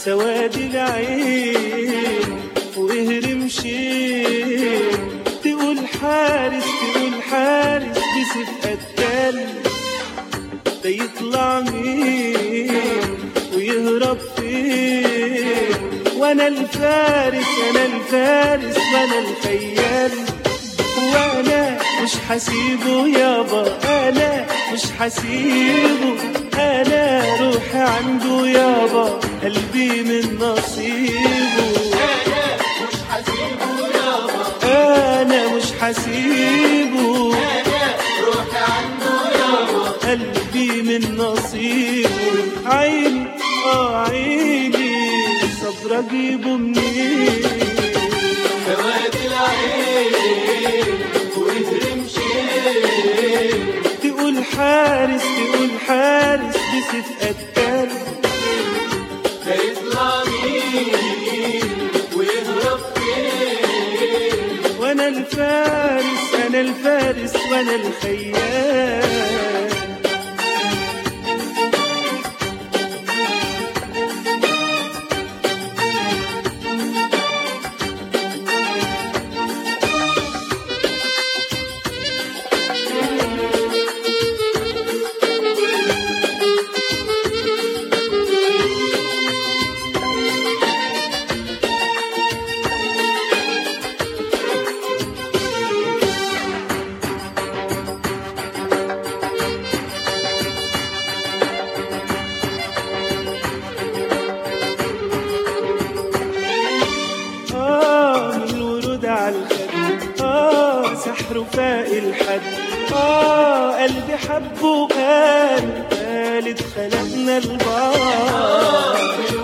سواد العين وإهرم شين. تقول حارس تقول حارس بسيف قتال، ده يطلع مين ويهرب فين؟ وانا الفارس انا الفارس وانا الخيال، وانا مش حسيبه يابا انا مش حسيبه. انا روحي عنده يابا قلبي من نصيبه. انا مش حسيبه يابا انا مش حسيبه. انا روحي عنده يابا قلبي من نصيبه. عيني عيني صبر اجيبه منين؟ سواد العين وإهرم شين. تقول حارس تقول حارس بسيف قتال، ده يطلع مين ويهرب فين؟ وانا الفارس انا الفارس وانا الخيال. سحر فاق الحد. قلبي حبه وقال قالت خلقنا البعض.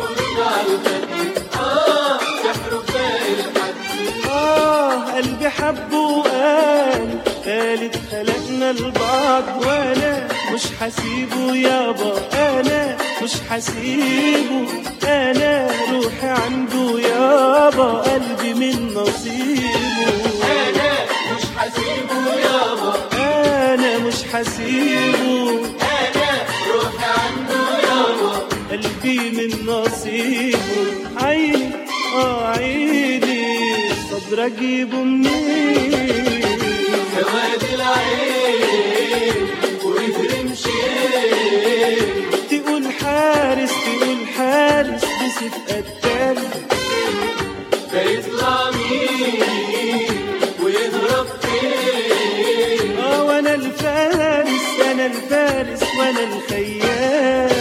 سحر فاق الحد. قلبي حبه وقال قالت خلقنا البعض. وانا مش حسيبه يابا انا مش حسيبه. انا روحي عنده يابا قلبي من نصيبه. مش حسيبه يابا انا مش حسيبه. انا روحي عنده يابا قلبي من نصيبه. عيني عيني صبر اجيبه منين؟ سواد العين وإهرم شين. تقول حارس تقول حارس بسيف قتال، ده يطلع مين ويهرب فين؟ وانا الفارس انا الفارس وانا الخيال.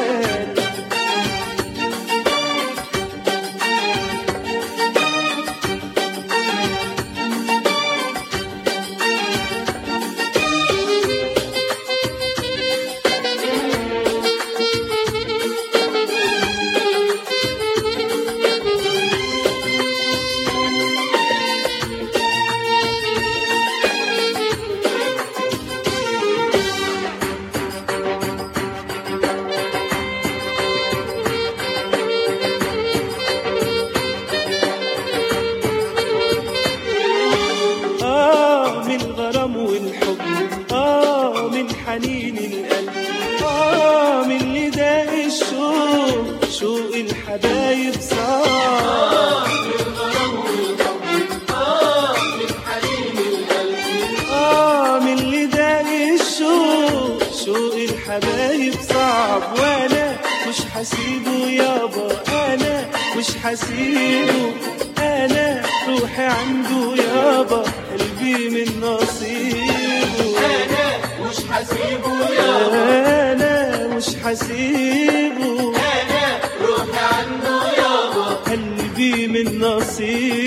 من الغرام والحب، من حنين القلب، من اللي داق الشوق، شوق الحبايب صار. من الغرام والحب، من حنين القلب، من اللي داق الشوق، شوق الحبايب صعب. وانا مش حسيبه يابا انا مش حسيبه. انا روحي عنده يابا قلبي من نصيبه. انا مش حسيبه يابا انا مش حسيبه. انا روحي عنده يابا قلبي من نصيبه.